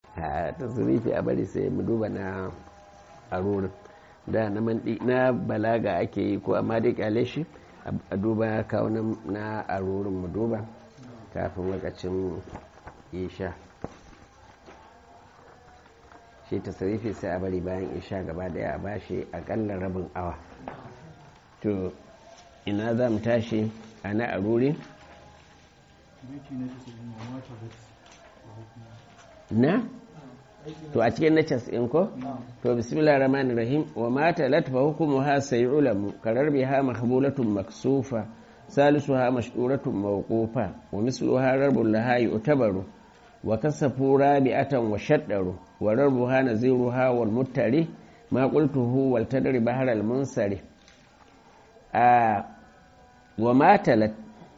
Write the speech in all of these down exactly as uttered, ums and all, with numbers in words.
a tasirifi a bari sai mu duba na arurin da na mandi na balaga ake yi ko amma dai kyale shi a duba kawo na arurin mu duba kafin lokacin isha shi tasirifi sai a bari bayan isha gaba daya a bashi akalla rabin awa to ina za mu tashi a na aruri na to a cikin na cas'in ko to bismillah rahman rahim wa mata latfa hukumu ha sai ulamu karar biha mahmulatun maksufa salisuha mashduratun mawqufa wa misluha rarbul laha yu'tabaru wa kasafu rabi'atan wa shaddaru wa rabbuha naziruha wal muttari ma qultuhu wal tadri bahar al munsari a wa matalat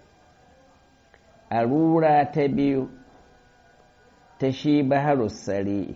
arura ta biyu ta shi baharus sari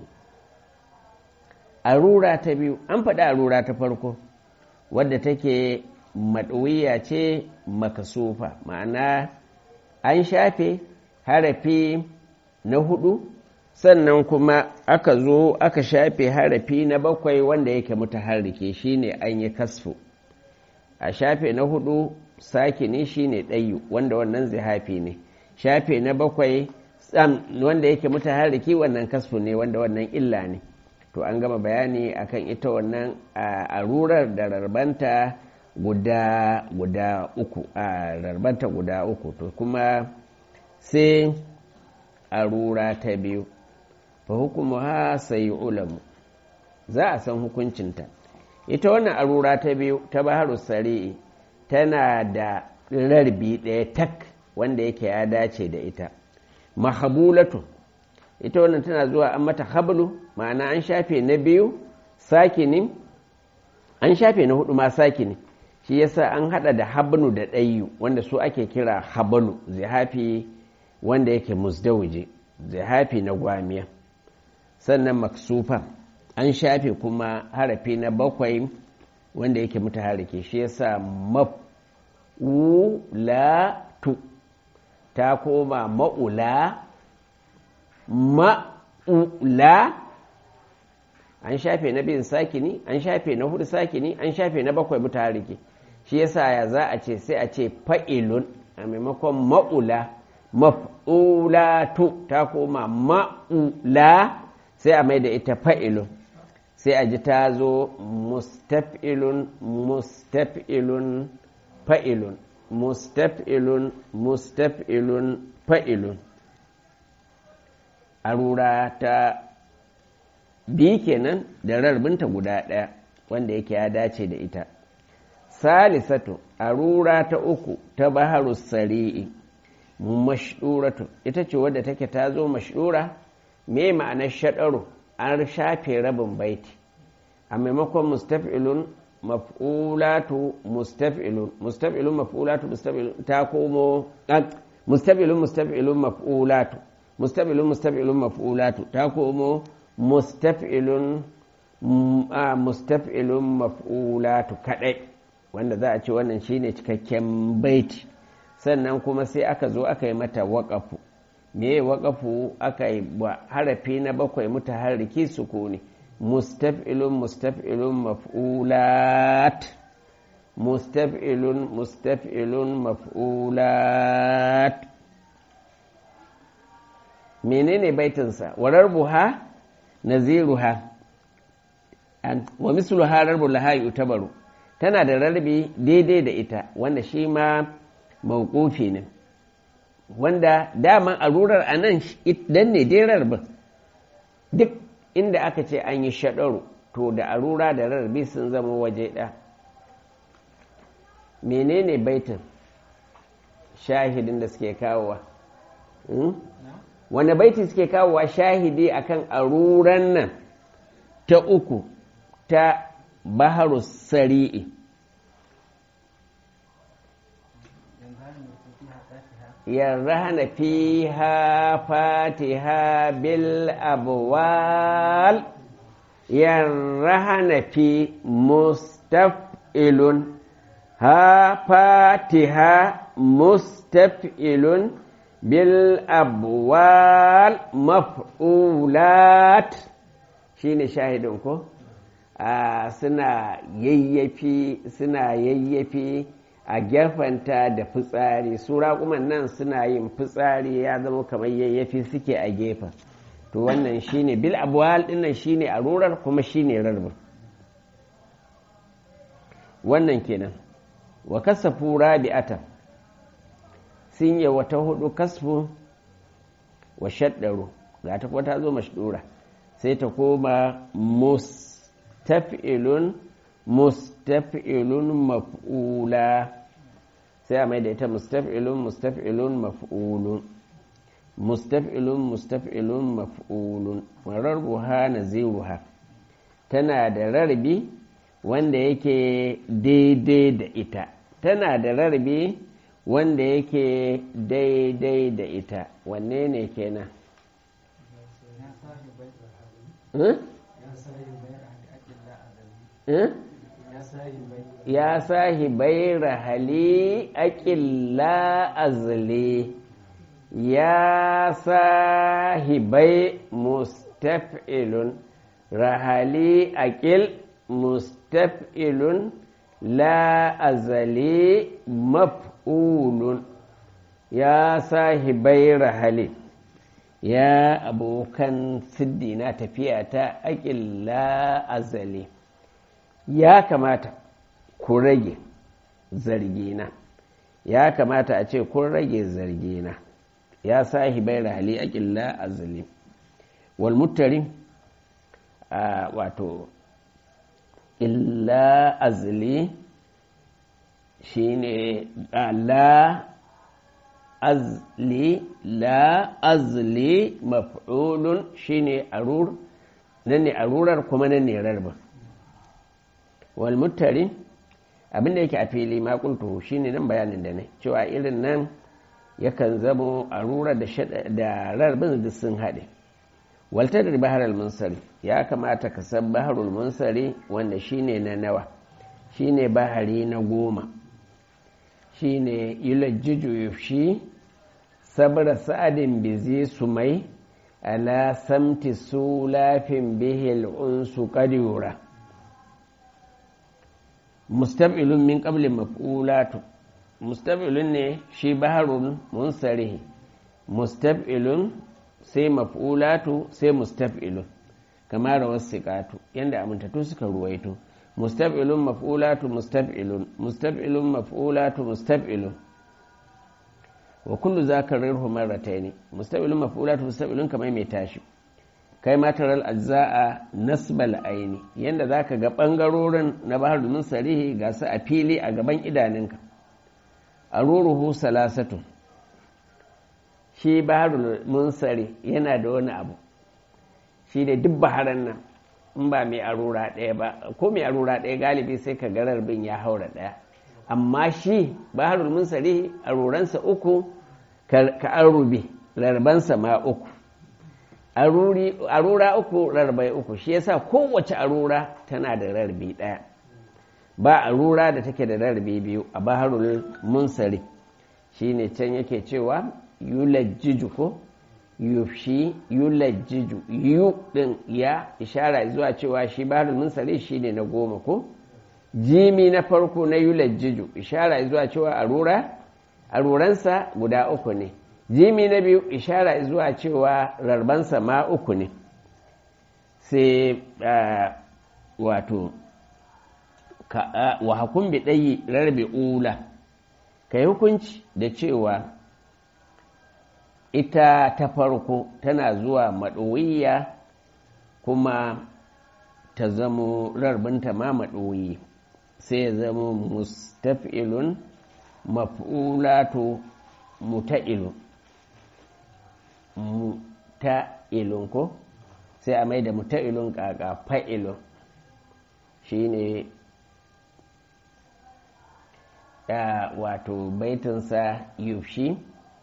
arura ta biyu an faɗi arura ta farko wadda take maɗuwiya ce makasufa ma'ana an shafe harafi na hudu sannan kuma aka zo aka shafe harafi na bakwai wanda yake mutaharrike shine an yi kasfu a shafe na hudu sakini shine ɗayu wanda wannan zihafi ne shafe na bakwai wanda yake mutaharriki wannan kasfu ne wanda wannan illa ne to an gama bayani akan ita wannan arurar da rarbanta guda guda uku a rarbanta guda uku to kuma sai arura ta biyu fa hukumu ha sai ulamu za a san hukuncinta ita wannan arura ta biyu ta baharus sari'i tana da rarbi ɗaya tak wanda yake ya dace da ita mahabulatu ita wannan tana zuwa an mata hablu ma'ana an shafe na biyu sakinin an shafe na hudu ma sakinin shi yasa an hada da habnu da ɗayu wanda su ake kira hablu zihafi wanda yake musdawiji zihafi na gwamiya sannan maksufa an shafe kuma harafi na bakwai wanda yake mutaharrike shi yasa ma'ulatu ta koma ma'ula ma'ula an shafe na bin sakini an shafe na hudu sakini an shafe na bakwai mutaharrike shi yasa ya za a ce sai a ce fa'ilun a maimakon ma'ula maf'ulatu ta koma ma'ula sai a mai da ita fa'ilun sai a ji ta zo mustaf'ilun mustaf'ilun fa'ilun mustaf'ilun mustaf'ilun fa'ilun arura ta biyu kenan da rarbinta guda ɗaya wanda yake ya dace da ita salisatu arura ta uku ta baharus sari'i mashduratu ita ce wadda take ta zo mashdura me ma'anar shaɗaru an shafe rabin baiti a maimakon mustaf'ilun maf'ulatu mustaf'ilun mustaf'ilun maf'ulatu mustaf'ilun ta komo mustaf'ilun mustaf'ilun maf'ulatu mustaf'ilun mustaf'ilun maf'ulatu ta komo mustaf'ilun mustaf'ilun maf'ulatu kadai wanda za a ce wannan shine cikakken baiti sannan kuma sai aka zo aka yi mata waƙafu me waƙafu aka yi wa harafi na bakwai mutaharriki sukuni mustaf'ilun mustaf'ilun maf'ulat mustaf'ilun mustaf'ilun maf'ulat menene baitinsa warar buha naziruha wa misluha rarbul laha yutabaru tana da rarbi daidai da ita wanda shi ma mawqufi ne wanda daman arurar a nan dan ne dai rarbin duk inda aka ce an yi shaɗaru to da arura da rarbi sun zama waje ɗaya menene baitin shahidin da suke kawowa wanda baiti suke kawowa shahidi akan aruran nan ta uku ta baharus sari'i yarrahana fiha fatiha bil abwal yarrahana fi mustaf'ilun ha fatiha mustaf'ilun bil abwal maf'ulat shine shahidin ko a suna yayyafi suna yayyafi a gefanta da fitsari su raƙuman nan suna yin fitsari ya zama kamar yayyafi suke a gefen to wannan shine bil abwal dinnan shine arurar kuma shine rarbin wannan kenan wa kasafu rabi'atan sun yi wata hudu kasfu wa shaddaru ga ta kwata zo mashdura sai ta koma mustaf'ilun mustaf'ilun maf'ula sai a mai da ita mustaf'ilun mustaf'ilun maf'ulun mustaf'ilun mustaf'ilun maf'ulun wa rarbuha naziruha tana da rarbi wanda yake daidai da ita tana da rarbi wanda yake daidai da ita wanne ne kenan ya sahibai rahali aƙilla azli ya sahibai mustaf'ilun rahali aƙil mustaf'ilun la azali maf'ulun ya sahibai rahali ya abokan siddi na tafiya ta aƙilla azali ya kamata ku rage zargina ya kamata a ce kun rage zargina ya sahibai rahali aƙilla azali walmuttari a wato illa azli shine la azli la azli maf'ulun shine arur nan ne arurar kuma nan ne rarba wal muttari abinda yake a fili ma kuntu shine nan bayanin da ne cewa irin nan yakan zamo arura da da rarbin da sun haɗe waltar bahar al-munsari ya kamata ka san baharul munsari wanda shine na nawa shine bahari na goma shine yulajjiju yufshi sabra sa'adin bizi sumai ala samti sulafin bihil unsu qadira mustab'ilun min qabli maf'ulatu mustab'ilun ne shi baharul munsari mustab'ilun sai maf'ulatu sai mustaf'ilun kamar rawar siqatu yanda amintattu suka ruwaito mustaf'ilun maf'ulatu mustaf'ilun mustaf'ilun maf'ulatu mustaf'ilun wa kullu zakarirhu marratayn mustaf'ilun maf'ulatu mustaf'ilun kamar mai tashi kai ma taral ajza'a nasbal aini yanda zaka ga bangarorin na bahar min sarihi ga su a fili a gaban idanunka aruruhu salasatu shi baharul munsari yana da wani abu shi ne duk baharan nan in ba mai arura ɗaya ba ko mai arura ɗaya galibi sai ka garar bin ya haura ɗaya amma shi baharul munsari aruransa uku ka arube rarbansa ma uku arura uku rarbai uku shi yasa kowace arura tana da rarbi ɗaya ba arura da take da rarbi biyu a baharul munsari shine can yake cewa yulajjiju ko yufshi yulajjiju yu din ya ishara zuwa cewa shi baharul munsari shine na goma ko jimi na farko na yulajjiju ishara zuwa cewa arura aruransa guda uku ne jimi na biyu ishara zuwa cewa rarbansa ma uku ne sai wato wa hakun bi ɗayi rarbe ula ka yi hukunci da cewa ita ta farko tana zuwa maɗowiya kuma ta zamo rarbinta ma maɗowi sai ya zamo mustaf'ilun maf'ulatu muta'ilun muta'ilun ko sai a mai da muta'ilun ƙaƙa fa'ilun shi ne wato baitinsa yufshi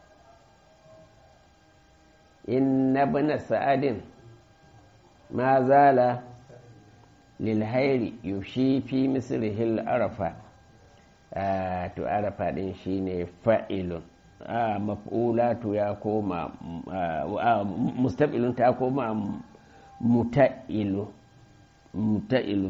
in na bana sa'adin ma zala lilhairi yufshi fi misrihil arafa to arafa din shine fa'ilun maf'ulatu ya koma mustaf'ilun ta koma muta'ilu muta'ilu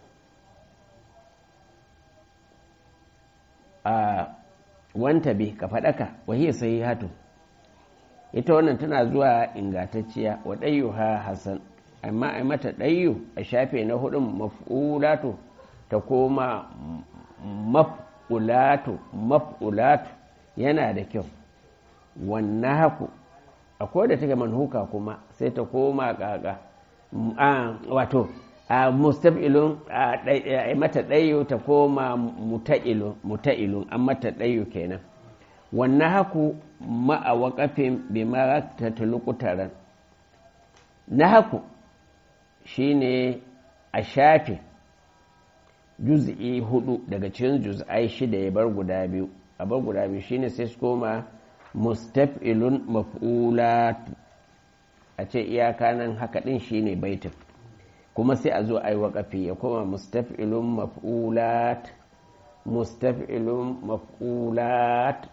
a wanta bi ka faɗaka wahiyar sahihatu ita wannan tana zuwa ingantacciya wa ɗayyuha hasan amma a mata ɗayyu a shafe na hudun maf'ulatu ta koma maf'ulatu maf'ulatu yana da kyau wannan haku akwai da take manhuka kuma sai ta koma kaka wato a mustaf'ilun a mata ɗayyu ta koma muta'ilun muta'ilun an mata ɗayyu kenan wannan haku ma'a waƙafin bi ma ta tulukutaran na haku shine a shafe juz'i hudu daga cikin juz'ai shida ya bar guda biyu a bar guda biyu shine sai su koma mustaf'ilun maf'ulat a ce iyaka nan haka din shine baitin kuma sai a zo a yi waƙafi ya koma mustaf'ilun maf'ulat mustaf'ilun maf'ulat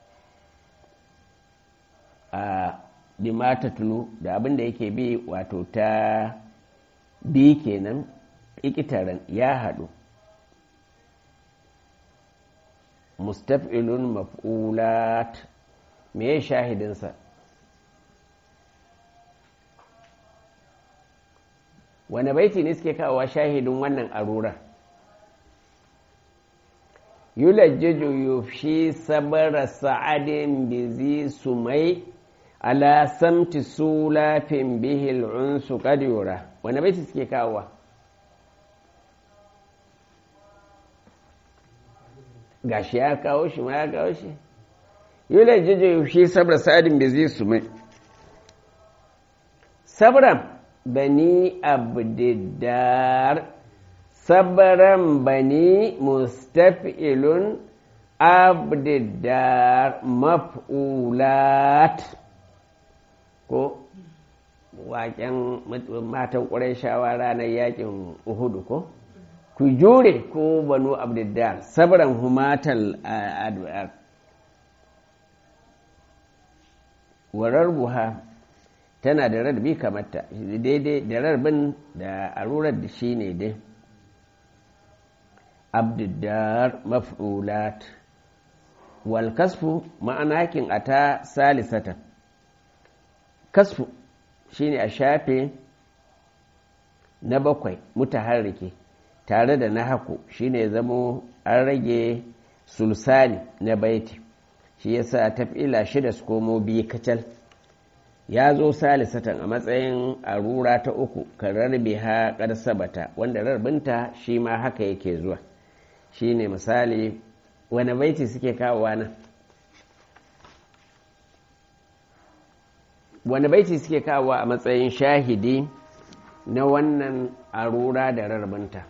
a dimata tulu da abin da yake bi wato ta bi kenan ikitaran ya haɗu mustaf'ilun maf'ulat me ya shahidinsa wane baiti ne suke kawowa shahidin wannan arurar yulajjiju yufshi sabara sa'adin bizi sumai ala samti sulafin bihil unsu kadiyura wane baiti suke kawowa gashi ya kawo shi ma ya kawo shi yulajjiju yufshi sabara sa'adin bizi sumai sabran bani abdiddar sabran bani mustaf'ilun abdiddar maf'ulat ko waken matan ƙurayshawa ranar yakin uhudu ko ku jure ko banu abdiddar sabran humatal adwar warar buha tana da rarrabi kamata daidai da rarbin da arurar da shi ne dai abdiddar maf'ulat wal kasfu ma'anakin a ta salisata kasfu shine a shafe na bakwai mutaharrike tare da na haku shine zamo an rage sulsani na baiti shi yasa taf'ila shida su komo biyu kacal ya zo salisatan a matsayin arura ta uku kan rarrabe ha sabata wanda rarbinta shi ma haka yake zuwa shi ne misali wani baiti suke kawowa nan wani baiti suke kawowa a matsayin shahidi na wannan arura da rarbinta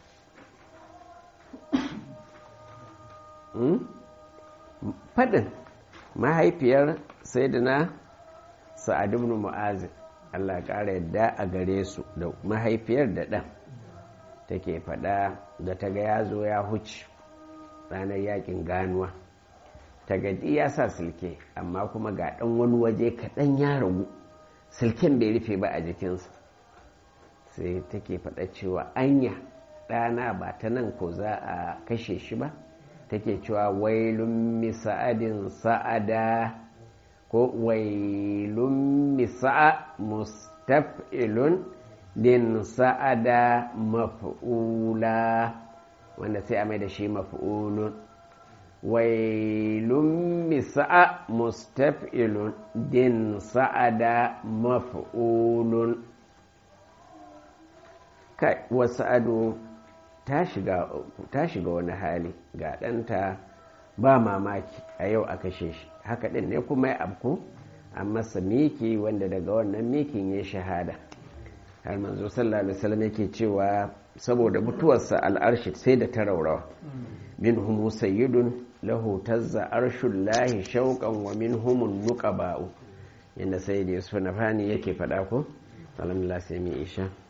faɗin mahaifiyar sayyidina sa'ad ibn mu'az Allah ƙara yadda a gare su da mahaifiyar da ɗan take faɗa da ta ga ya zo ya huce ranar yakin ganuwa ta gaji ya sa silke amma kuma ga ɗan wani waje kaɗan ya ragu silken bai rufe ba a jikinsa sai take faɗa cewa anya ɗana ba ta nan ko za a kashe shi ba take cewa wailun misa'adin sa'ada ko wailun misa'a mustaf'ilun din sa'ada maf'ula wanda sai a mai da shi maf'ulun wailun misa'a mustaf'ilun din sa'ada maf'ulun kai wasu ado ta shiga wani hali ga ɗanta ba mamaki a yau a kashe shi haka ɗin ne kuma ya abku an masa miki wanda daga wannan mikin ya shahada har manzo sallallahu alaihi wasallam yake cewa saboda mutuwarsa al'arshi sai da ta raurawa minhum sayyidun lahu tazza arshullahi shauqan wa minhum nuqaba'u yanda sayyidi yusuf nafani yake faɗa ko alhamdulillah sai mu isha